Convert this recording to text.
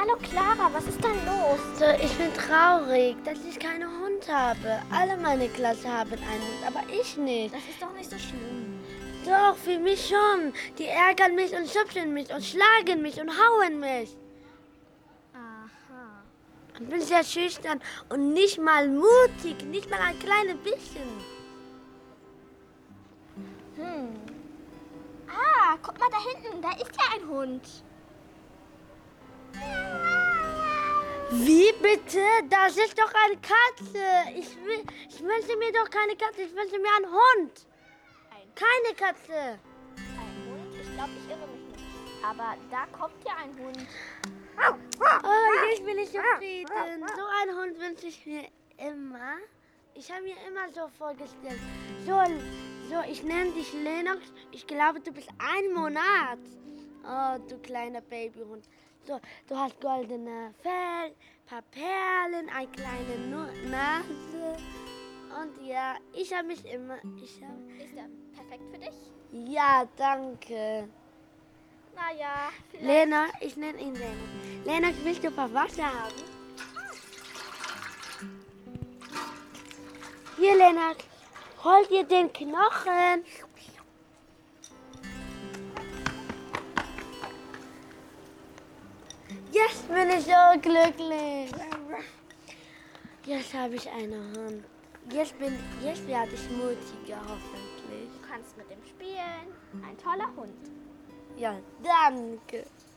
Hallo Clara, was ist denn los? So, ich bin traurig, dass ich keinen Hund habe. Alle meine Klasse haben einen Hund, aber ich nicht. Das ist doch nicht so schlimm. Doch, für mich schon. Die ärgern mich und schubsen mich und schlagen mich und hauen mich. Aha. Ich bin sehr schüchtern und nicht mal mutig, nicht mal ein kleines bisschen. Ah, guck mal da hinten, da ist ja ein Hund. Wie bitte? Das ist doch eine Katze. Ich wünsche mir doch keine Katze, ich wünsche mir einen Hund. Keine Katze. Ein Hund? Ich glaube, ich irre mich nicht. Aber da kommt ja ein Hund. Oh, jetzt bin ich zufrieden. So einen Hund wünsche ich mir immer. Ich habe mir immer so vorgestellt. So, ich nenne dich Lennox. Ich glaube, du bist 1 Monat. Oh, du kleiner Babyhund. So, du hast goldene Fell, paar Perlen, eine kleine Nase. Und ja, ich habe mich immer... Ist der perfekt für dich? Ja, danke. Naja, vielleicht... Lena, ich nenne ihn Lena. Lena, willst du ein paar Wasser haben? Hier, Lena, hol dir den Knochen. Jetzt bin ich so glücklich. Jetzt habe ich einen Hund. Jetzt werde ich mutiger, hoffentlich. Du kannst mit ihm spielen. Ein toller Hund. Ja, danke.